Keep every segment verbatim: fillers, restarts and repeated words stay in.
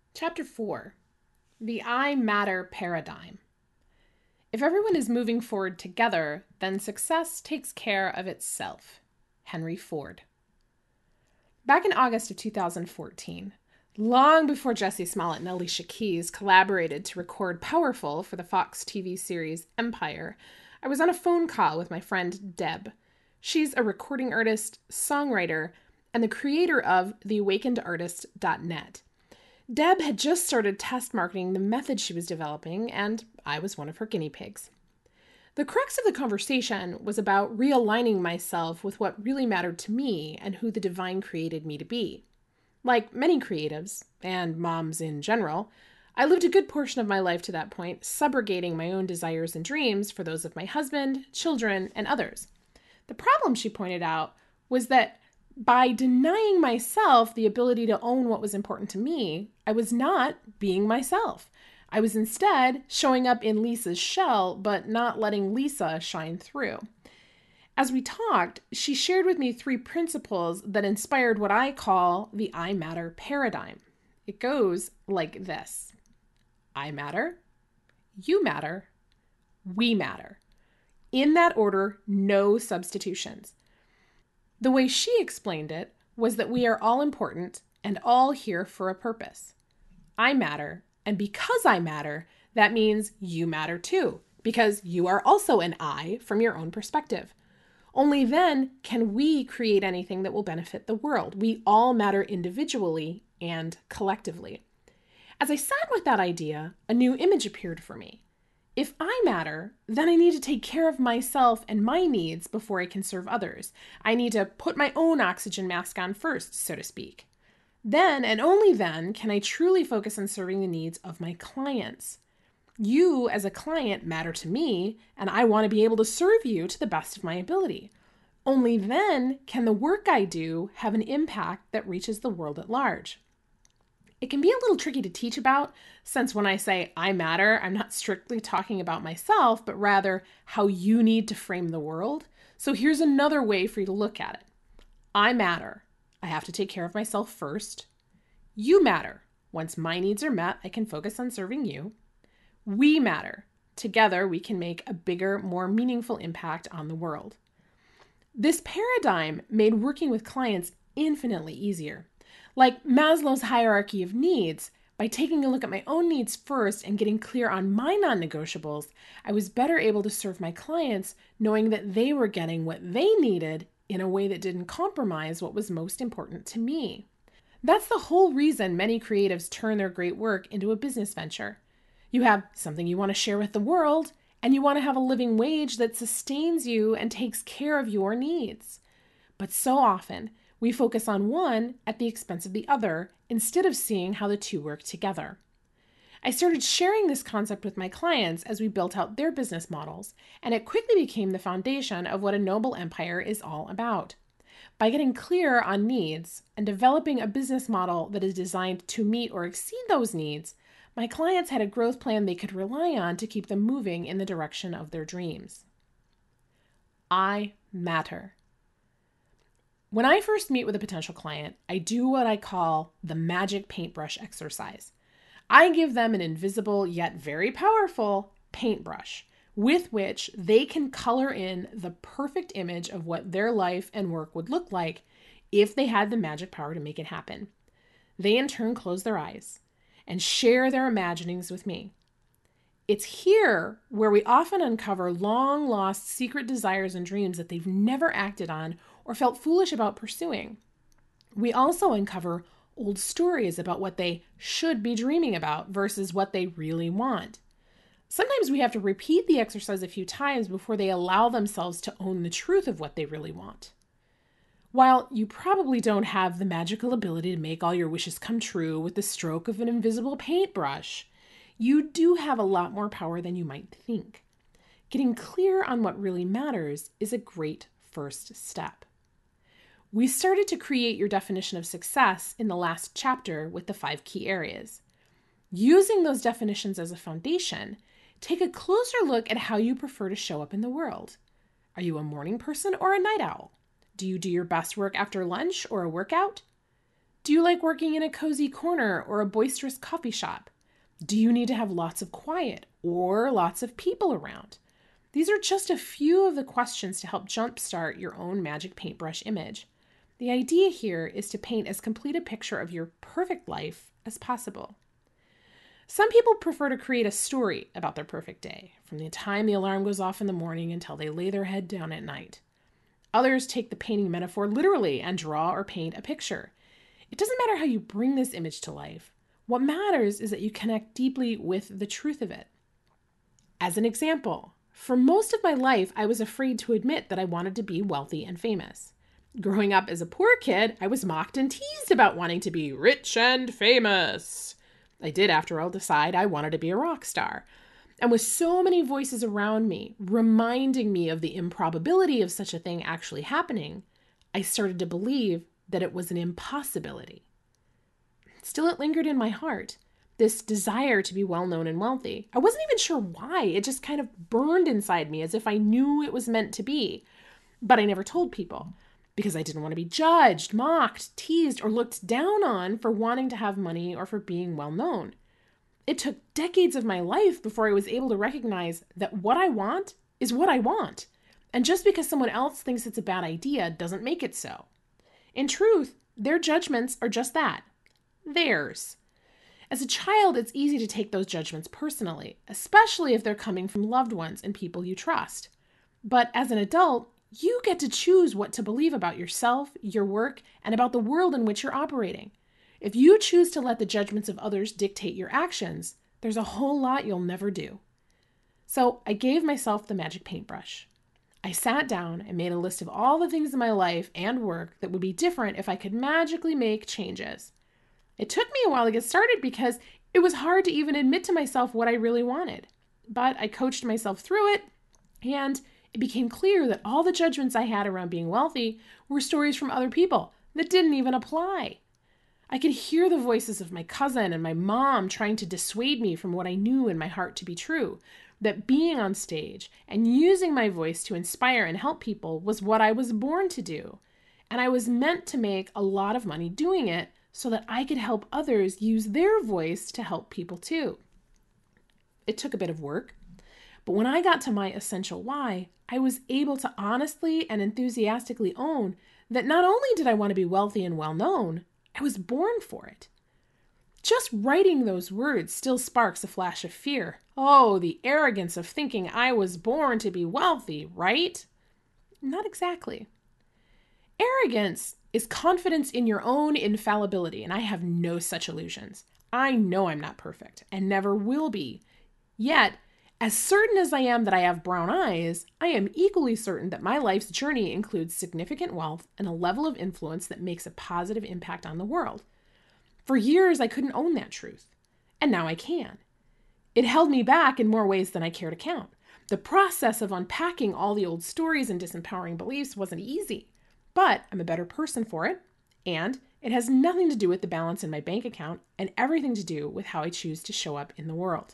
Chapter four, The I Matter Paradigm. If everyone is moving forward together, then success takes care of itself. Henry Ford. Back in August of two thousand fourteen, long before Jussie Smollett and Alicia Keys collaborated to record Powerful for the Fox T V series Empire, I was on a phone call with my friend Deb. She's a recording artist, songwriter, and the creator of the awakened artist dot net. Deb had just started test marketing the method she was developing, and I was one of her guinea pigs. The crux of the conversation was about realigning myself with what really mattered to me and who the divine created me to be. Like many creatives, and moms in general, I lived a good portion of my life to that point, subrogating my own desires and dreams for those of my husband, children, and others. The problem, she pointed out, was that by denying myself the ability to own what was important to me, I was not being myself. I was instead showing up in Lisa's shell, but not letting Lisa shine through. As we talked, she shared with me three principles that inspired what I call the I Matter paradigm. It goes like this. I matter, you matter, we matter. In that order, no substitutions. The way she explained it was that we are all important and all here for a purpose. I matter, and because I matter, that means you matter too, because you are also an I from your own perspective. Only then can we create anything that will benefit the world. We all matter individually and collectively. As I sat with that idea, a new image appeared for me. If I matter, then I need to take care of myself and my needs before I can serve others. I need to put my own oxygen mask on first, so to speak. Then, and only then, can I truly focus on serving the needs of my clients. You, as a client, matter to me, and I want to be able to serve you to the best of my ability. Only then can the work I do have an impact that reaches the world at large. It can be a little tricky to teach about, since when I say I matter, I'm not strictly talking about myself, but rather how you need to frame the world. So here's another way for you to look at it. I matter. I have to take care of myself first. You matter. Once my needs are met, I can focus on serving you. We matter. Together, we can make a bigger, more meaningful impact on the world. This paradigm made working with clients infinitely easier. Like Maslow's hierarchy of needs, by taking a look at my own needs first and getting clear on my non-negotiables, I was better able to serve my clients knowing that they were getting what they needed in a way that didn't compromise what was most important to me. That's the whole reason many creatives turn their great work into a business venture. You have something you want to share with the world, and you want to have a living wage that sustains you and takes care of your needs. But so often, we focus on one at the expense of the other instead of seeing how the two work together. I started sharing this concept with my clients as we built out their business models, and it quickly became the foundation of what a noble empire is all about. By getting clear on needs and developing a business model that is designed to meet or exceed those needs, my clients had a growth plan they could rely on to keep them moving in the direction of their dreams. I matter. When I first meet with a potential client, I do what I call the magic paintbrush exercise. I give them an invisible yet very powerful paintbrush with which they can color in the perfect image of what their life and work would look like if they had the magic power to make it happen. They in turn close their eyes and share their imaginings with me. It's here where we often uncover long-lost secret desires and dreams that they've never acted on or felt foolish about pursuing. We also uncover old stories about what they should be dreaming about versus what they really want. Sometimes we have to repeat the exercise a few times before they allow themselves to own the truth of what they really want. While you probably don't have the magical ability to make all your wishes come true with the stroke of an invisible paintbrush, you do have a lot more power than you might think. Getting clear on what really matters is a great first step. We started to create your definition of success in the last chapter with the five key areas. Using those definitions as a foundation, take a closer look at how you prefer to show up in the world. Are you a morning person or a night owl? Do you do your best work after lunch or a workout? Do you like working in a cozy corner or a boisterous coffee shop? Do you need to have lots of quiet or lots of people around? These are just a few of the questions to help jumpstart your own magic paintbrush image. The idea here is to paint as complete a picture of your perfect life as possible. Some people prefer to create a story about their perfect day, from the time the alarm goes off in the morning until they lay their head down at night. Others take the painting metaphor literally and draw or paint a picture. It doesn't matter how you bring this image to life. What matters is that you connect deeply with the truth of it. As an example, for most of my life, I was afraid to admit that I wanted to be wealthy and famous. Growing up as a poor kid, I was mocked and teased about wanting to be rich and famous. I did, after all, decide I wanted to be a rock star. And with so many voices around me reminding me of the improbability of such a thing actually happening, I started to believe that it was an impossibility. Still, it lingered in my heart, this desire to be well-known and wealthy. I wasn't even sure why. It just kind of burned inside me as if I knew it was meant to be. But I never told people because I didn't want to be judged, mocked, teased, or looked down on for wanting to have money or for being well-known. It took decades of my life before I was able to recognize that what I want is what I want. And just because someone else thinks it's a bad idea doesn't make it so. In truth, their judgments are just that. Theirs. As a child, it's easy to take those judgments personally, especially if they're coming from loved ones and people you trust. But as an adult, you get to choose what to believe about yourself, your work, and about the world in which you're operating. If you choose to let the judgments of others dictate your actions, there's a whole lot you'll never do. So I gave myself the magic paintbrush. I sat down and made a list of all the things in my life and work that would be different if I could magically make changes. It took me a while to get started because it was hard to even admit to myself what I really wanted. But I coached myself through it, and it became clear that all the judgments I had around being wealthy were stories from other people that didn't even apply. I could hear the voices of my cousin and my mom trying to dissuade me from what I knew in my heart to be true, that being on stage and using my voice to inspire and help people was what I was born to do. And I was meant to make a lot of money doing it so that I could help others use their voice to help people too. It took a bit of work, but when I got to my essential why, I was able to honestly and enthusiastically own that not only did I want to be wealthy and well-known, I was born for it. Just writing those words still sparks a flash of fear. Oh, the arrogance of thinking I was born to be wealthy, right? Not exactly. Arrogance is confidence in your own infallibility, and I have no such illusions. I know I'm not perfect and never will be. Yet, as certain as I am that I have brown eyes, I am equally certain that my life's journey includes significant wealth and a level of influence that makes a positive impact on the world. For years, I couldn't own that truth, and now I can. It held me back in more ways than I care to count. The process of unpacking all the old stories and disempowering beliefs wasn't easy, but I'm a better person for it, and it has nothing to do with the balance in my bank account and everything to do with how I choose to show up in the world.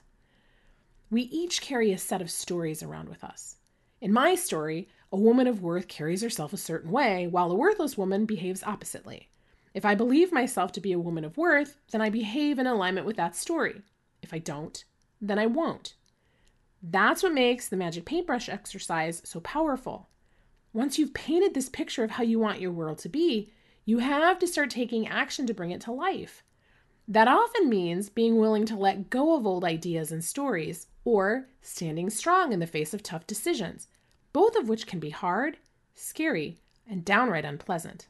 We each carry a set of stories around with us. In my story, a woman of worth carries herself a certain way, while a worthless woman behaves oppositely. If I believe myself to be a woman of worth, then I behave in alignment with that story. If I don't, then I won't. That's what makes the magic paintbrush exercise so powerful. Once you've painted this picture of how you want your world to be, you have to start taking action to bring it to life. That often means being willing to let go of old ideas and stories, or standing strong in the face of tough decisions, both of which can be hard, scary, and downright unpleasant.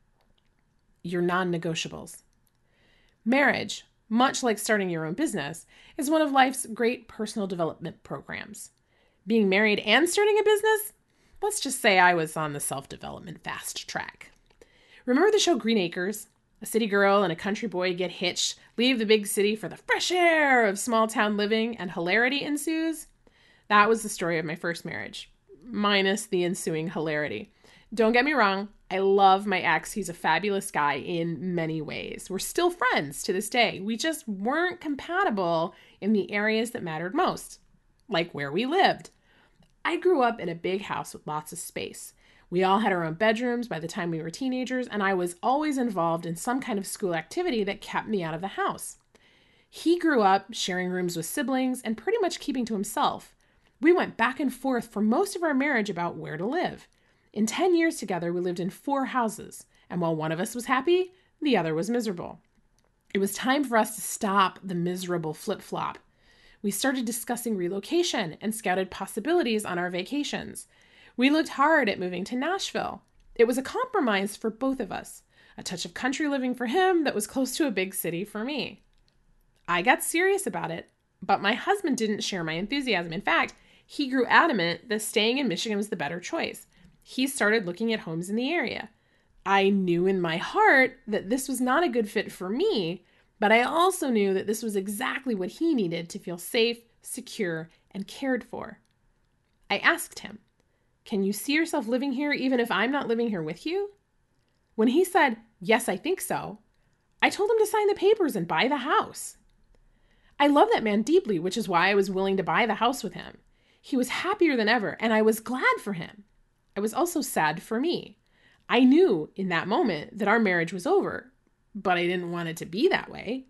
Your non-negotiables. Marriage, much like starting your own business, is one of life's great personal development programs. Being married and starting a business? Let's just say I was on the self-development fast track. Remember the show Green Acres? A city girl and a country boy get hitched, leave the big city for the fresh air of small town living, and hilarity ensues? That was the story of my first marriage, minus the ensuing hilarity. Don't get me wrong, I love my ex. He's a fabulous guy in many ways. We're still friends to this day. We just weren't compatible in the areas that mattered most, like where we lived. I grew up in a big house with lots of space. We all had our own bedrooms by the time we were teenagers, and I was always involved in some kind of school activity that kept me out of the house. He grew up sharing rooms with siblings and pretty much keeping to himself. We went back and forth for most of our marriage about where to live. In ten years together, we lived in four houses, and while one of us was happy, the other was miserable. It was time for us to stop the miserable flip-flop. We started discussing relocation and scouted possibilities on our vacations. We looked hard at moving to Nashville. It was a compromise for both of us, a touch of country living for him that was close to a big city for me. I got serious about it, but my husband didn't share my enthusiasm. In fact, he grew adamant that staying in Michigan was the better choice. He started looking at homes in the area. I knew in my heart that this was not a good fit for me, but I also knew that this was exactly what he needed to feel safe, secure, and cared for. I asked him, "Can you see yourself living here even if I'm not living here with you?" When he said, "Yes, I think so," I told him to sign the papers and buy the house. I love that man deeply, which is why I was willing to buy the house with him. He was happier than ever, and I was glad for him. I was also sad for me. I knew in that moment that our marriage was over, but I didn't want it to be that way.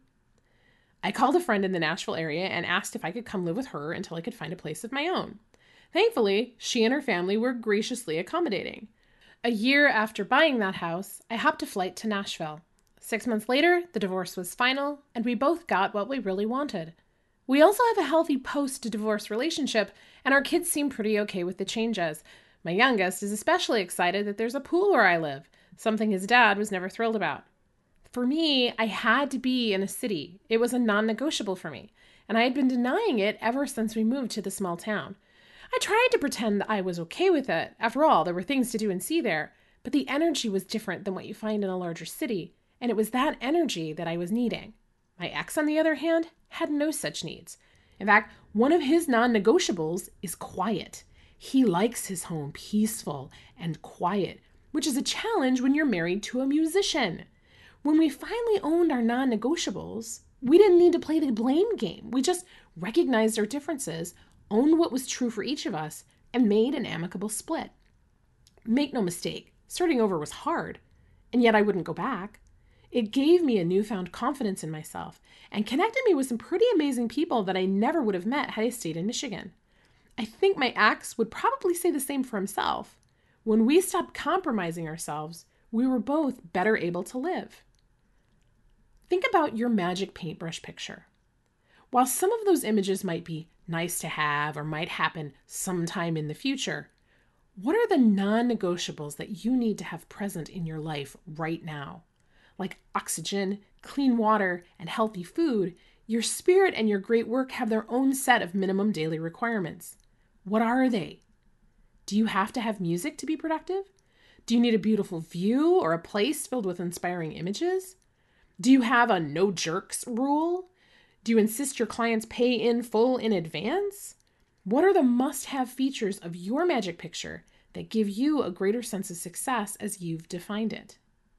I called a friend in the Nashville area and asked if I could come live with her until I could find a place of my own. Thankfully, she and her family were graciously accommodating. A year after buying that house, I hopped a flight to Nashville. Six months later, the divorce was final, and we both got what we really wanted. We also have a healthy post-divorce relationship, and our kids seem pretty okay with the changes. My youngest is especially excited that there's a pool where I live, something his dad was never thrilled about. For me, I had to be in a city. It was a non-negotiable for me, and I had been denying it ever since we moved to the small town. I tried to pretend that I was okay with it. After all, there were things to do and see there, but the energy was different than what you find in a larger city, and it was that energy that I was needing. My ex, on the other hand, had no such needs. In fact, one of his non-negotiables is quiet. He likes his home peaceful and quiet, which is a challenge when you're married to a musician. When we finally owned our non-negotiables, we didn't need to play the blame game. We just recognized our differences, owned what was true for each of us, and made an amicable split. Make no mistake, starting over was hard, and yet I wouldn't go back. It gave me a newfound confidence in myself and connected me with some pretty amazing people that I never would have met had I stayed in Michigan. I think my ex would probably say the same for himself. When we stopped compromising ourselves, we were both better able to live. Think about your magic paintbrush picture. While some of those images might be nice to have or might happen sometime in the future, what are the non-negotiables that you need to have present in your life right now? Like oxygen, clean water, and healthy food, your spirit and your great work have their own set of minimum daily requirements. What are they? Do you have to have music to be productive? Do you need a beautiful view or a place filled with inspiring images? Do you have a no jerks rule? Do you insist your clients pay in full in advance? What are the must-have features of your magic picture that give you a greater sense of success as you've defined it?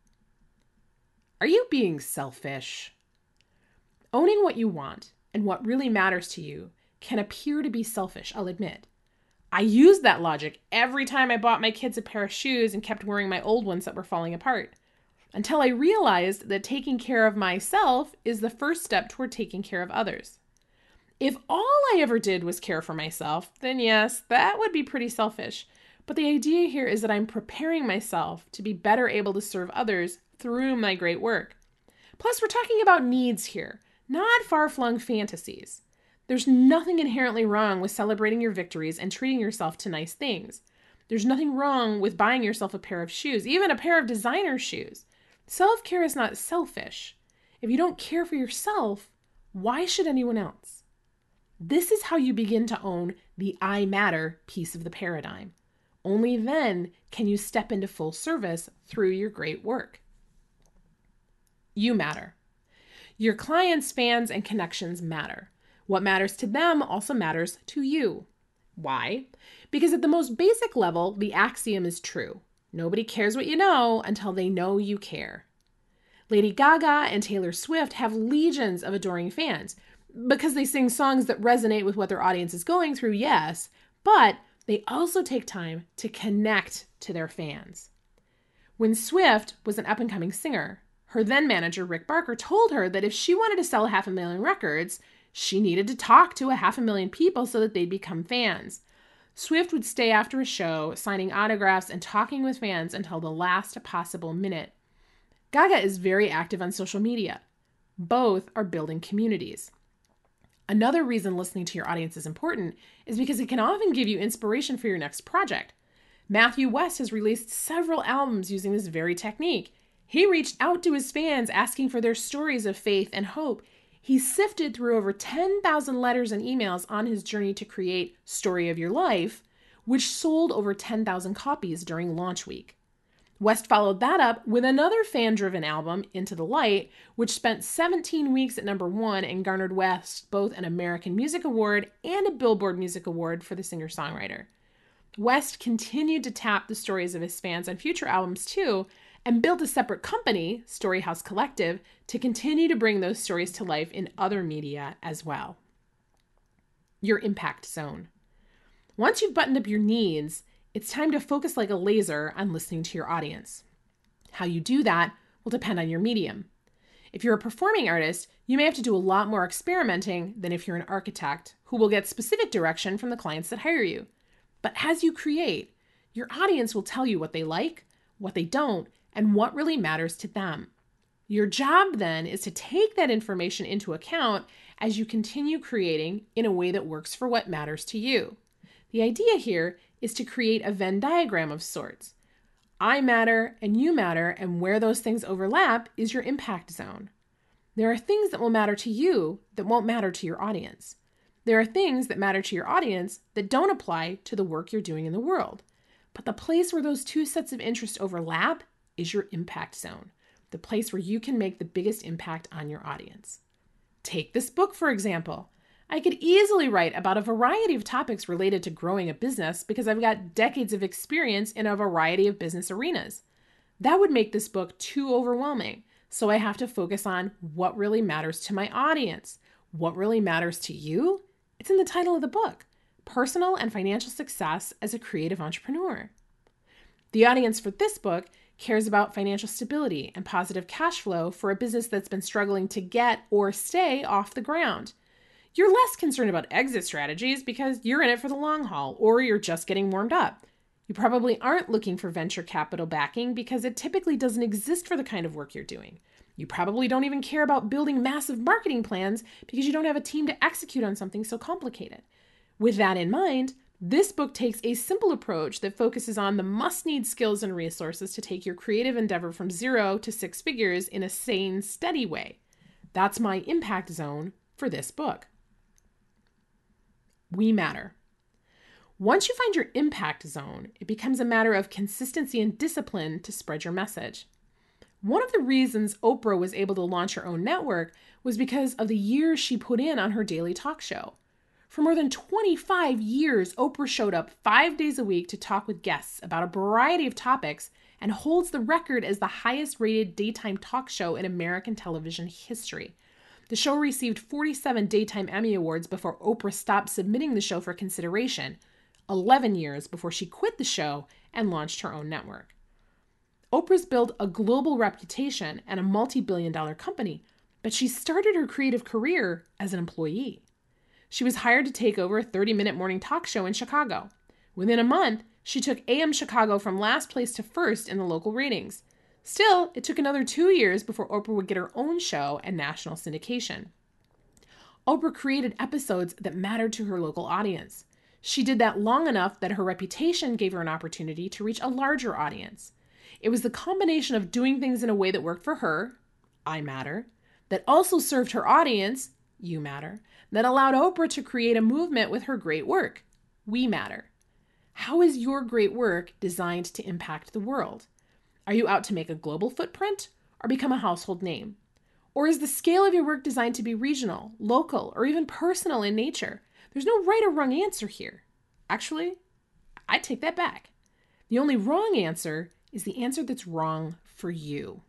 Are you being selfish? Owning what you want and what really matters to you can appear to be selfish, I'll admit. I used that logic every time I bought my kids a pair of shoes and kept wearing my old ones that were falling apart, until I realized that taking care of myself is the first step toward taking care of others. If all I ever did was care for myself, then yes, that would be pretty selfish. But the idea here is that I'm preparing myself to be better able to serve others through my great work. Plus, we're talking about needs here, not far-flung fantasies. There's nothing inherently wrong with celebrating your victories and treating yourself to nice things. There's nothing wrong with buying yourself a pair of shoes, even a pair of designer shoes. Self-care is not selfish. If you don't care for yourself, why should anyone else? This is how you begin to own the I matter piece of the paradigm. Only then can you step into full service through your great work. You matter. Your clients, fans, and connections matter. What matters to them also matters to you. Why? Because at the most basic level, the axiom is true. Nobody cares what you know until they know you care. Lady Gaga and Taylor Swift have legions of adoring fans because they sing songs that resonate with what their audience is going through, yes, but they also take time to connect to their fans. When Swift was an up-and-coming singer, her then manager, Rick Barker, told her that if she wanted to sell half a million records, she needed to talk to a half a million people so that they'd become fans. Swift would stay after a show, signing autographs and talking with fans until the last possible minute. Gaga is very active on social media. Both are building communities. Another reason listening to your audience is important is because it can often give you inspiration for your next project. Matthew West has released several albums using this very technique. He reached out to his fans asking for their stories of faith and hope. He sifted through over ten thousand letters and emails on his journey to create Story of Your Life, which sold over ten thousand copies during launch week. West followed that up with another fan-driven album, Into the Light, which spent seventeen weeks at number one and garnered West both an American Music Award and a Billboard Music Award for the singer-songwriter. West continued to tap the stories of his fans on future albums too, and built a separate company, Storyhouse Collective, to continue to bring those stories to life in other media as well. Your impact zone. Once you've buttoned up your needs, it's time to focus like a laser on listening to your audience. How you do that will depend on your medium. If you're a performing artist, you may have to do a lot more experimenting than if you're an architect, who will get specific direction from the clients that hire you. But as you create, your audience will tell you what they like, what they don't, and what really matters to them. Your job then is to take that information into account as you continue creating in a way that works for what matters to you. The idea here is to create a Venn diagram of sorts. I matter and you matter, and where those things overlap is your impact zone. There are things that will matter to you that won't matter to your audience. There are things that matter to your audience that don't apply to the work you're doing in the world. But the place where those two sets of interest overlap is your impact zone, the place where you can make the biggest impact on your audience. Take this book, for example. I could easily write about a variety of topics related to growing a business because I've got decades of experience in a variety of business arenas. That would make this book too overwhelming, so I have to focus on what really matters to my audience. What really matters to you? It's in the title of the book, Personal and Financial Success as a Creative Entrepreneur. The audience for this book cares about financial stability and positive cash flow for a business that's been struggling to get or stay off the ground. You're less concerned about exit strategies because you're in it for the long haul, or you're just getting warmed up. You probably aren't looking for venture capital backing because it typically doesn't exist for the kind of work you're doing. You probably don't even care about building massive marketing plans because you don't have a team to execute on something so complicated. With that in mind, this book takes a simple approach that focuses on the must-need skills and resources to take your creative endeavor from zero to six figures in a sane, steady way. That's my impact zone for this book. We matter. Once you find your impact zone, it becomes a matter of consistency and discipline to spread your message. One of the reasons Oprah was able to launch her own network was because of the years she put in on her daily talk show. For more than twenty-five years, Oprah showed up five days a week to talk with guests about a variety of topics and holds the record as the highest rated daytime talk show in American television history. The show received forty-seven Daytime Emmy Awards before Oprah stopped submitting the show for consideration, eleven years before she quit the show and launched her own network. Oprah's built a global reputation and a multi-billion dollar company, but she started her creative career as an employee. She was hired to take over a thirty-minute morning talk show in Chicago. Within a month, she took A M Chicago from last place to first in the local ratings. Still, it took another two years before Oprah would get her own show and national syndication. Oprah created episodes that mattered to her local audience. She did that long enough that her reputation gave her an opportunity to reach a larger audience. It was the combination of doing things in a way that worked for her, I matter, that also served her audience, you matter, that allowed Oprah to create a movement with her great work, we matter. How is your great work designed to impact the world? Are you out to make a global footprint or become a household name? Or is the scale of your work designed to be regional, local, or even personal in nature? There's no right or wrong answer here. Actually, I take that back. The only wrong answer is the answer that's wrong for you.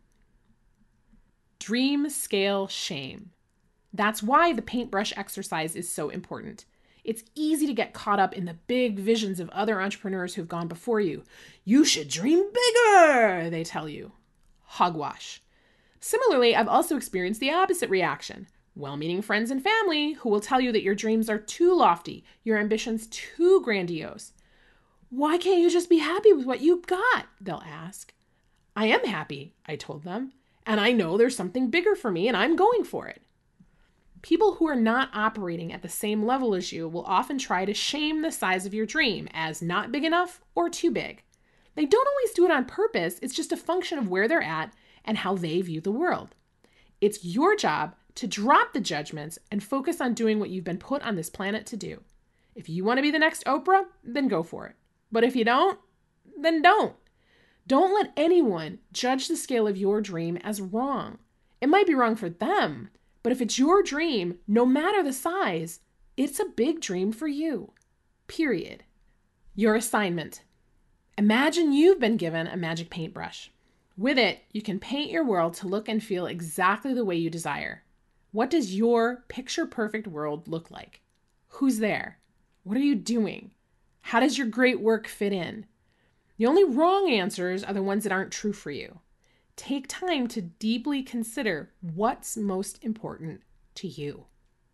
Dream, scale, shame. That's why the paintbrush exercise is so important. It's easy to get caught up in the big visions of other entrepreneurs who've gone before you. You should dream bigger, they tell you. Hogwash. Similarly, I've also experienced the opposite reaction. Well-meaning friends and family who will tell you that your dreams are too lofty, your ambitions too grandiose. Why can't you just be happy with what you've got? They'll ask. I am happy, I told them, and I know there's something bigger for me and I'm going for it. People who are not operating at the same level as you will often try to shame the size of your dream as not big enough or too big. They don't always do it on purpose. It's just a function of where they're at and how they view the world. It's your job to drop the judgments and focus on doing what you've been put on this planet to do. If you want to be the next Oprah, then go for it. But if you don't, then don't. Don't let anyone judge the scale of your dream as wrong. It might be wrong for them, but if it's your dream, no matter the size, it's a big dream for you. Period. Your assignment. Imagine you've been given a magic paintbrush. With it, you can paint your world to look and feel exactly the way you desire. What does your picture-perfect world look like? Who's there? What are you doing? How does your great work fit in? The only wrong answers are the ones that aren't true for you. Take time to deeply consider what's most important to you.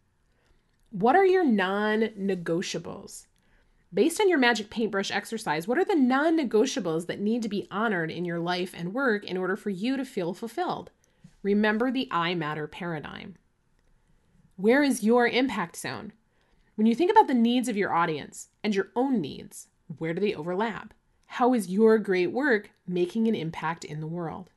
What are your non-negotiables? Based on your magic paintbrush exercise, what are the non-negotiables that need to be honored in your life and work in order for you to feel fulfilled? Remember the I matter paradigm. Where is your impact zone? When you think about the needs of your audience and your own needs, where do they overlap? How is your great work making an impact in the world?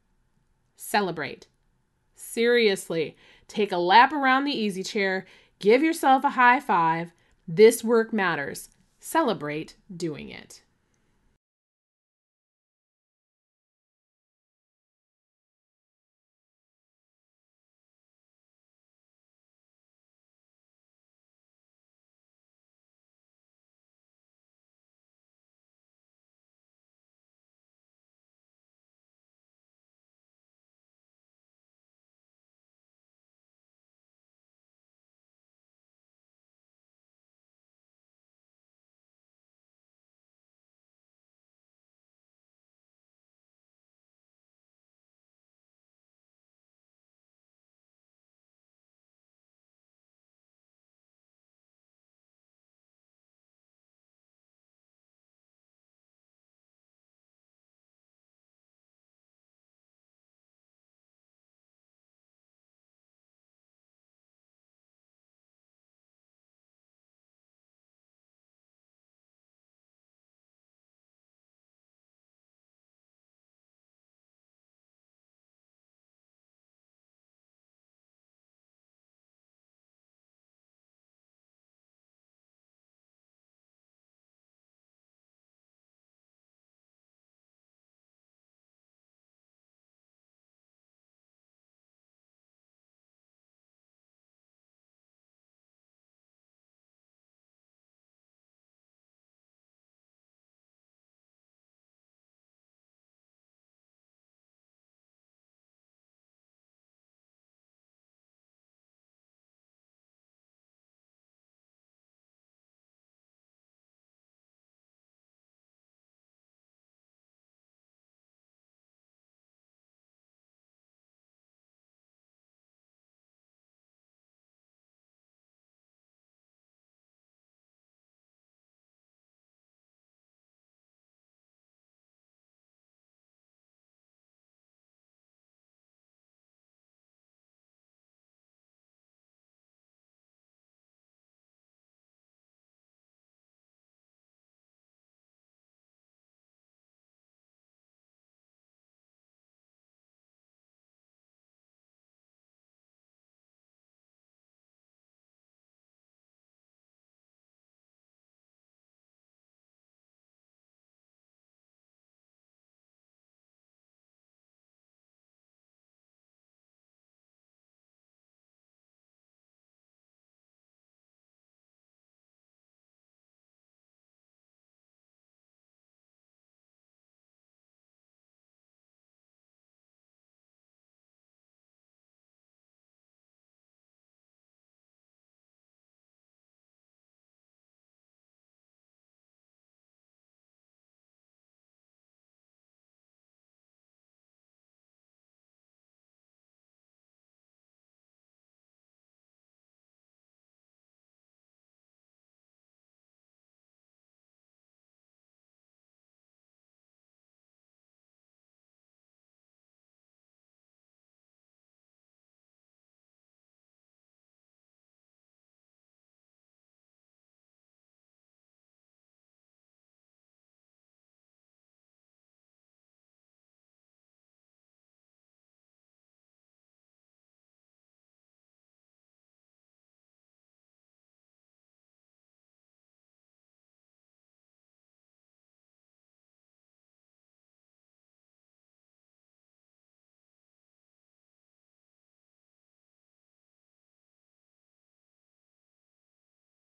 Celebrate. Seriously, take a lap around the easy chair, give yourself a high five. This work matters. Celebrate doing it.